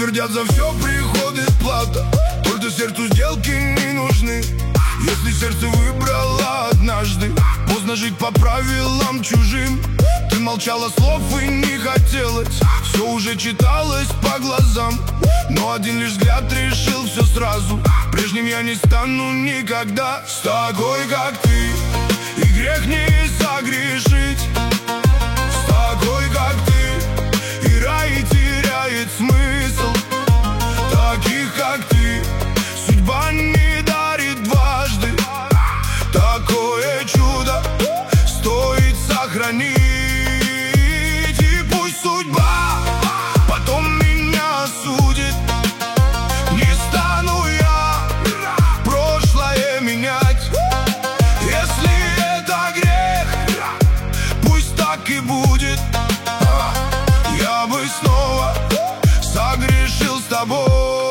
Твердят, за все приходит плата, только сердцу сделки не нужны. Если сердце выбрало однажды поздно жить по правилам чужим, ты молчала, слов и не хотелось, все уже читалось по глазам. Но один лишь взгляд решил все сразу: прежним я не стану никогда. С такой, как ты, и грех не согрешить. С такой, как ты, и рай теряет смысл. Таких, как ты, судьба не дарит дважды. Такое чудо стоит сохранить. И пусть судьба потом меня судит, не стану я прошлое менять. Если это грех, пусть так и будет. Я бы снова согрешил с тобой.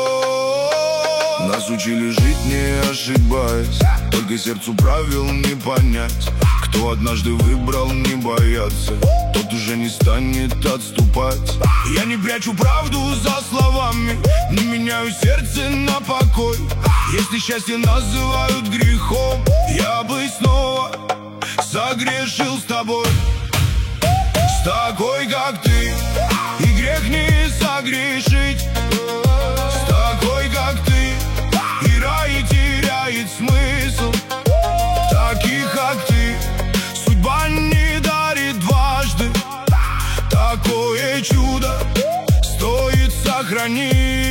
Нас учили жить, не ошибаясь, только сердцу правил не понять. Кто однажды выбрал не бояться, тот уже не станет отступать. Я не прячу правду за словами, не меняю сердце на покой. Если счастье называют грехом, я бы снова согрешил с тобой. С такой, как ты, и грех не согрешить. С такой, как ты, и рай теряет смысл. Таких, как ты, судьба не дарит дважды. Такое чудо стоит сохранить.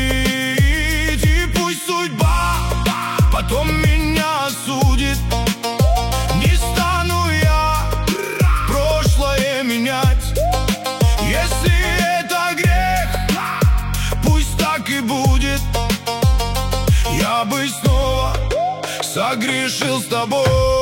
И пусть судьба потом меня судит, не стану я прошлое менять. Если это грех, пусть так и будет. Я бы снова согрешил с тобой.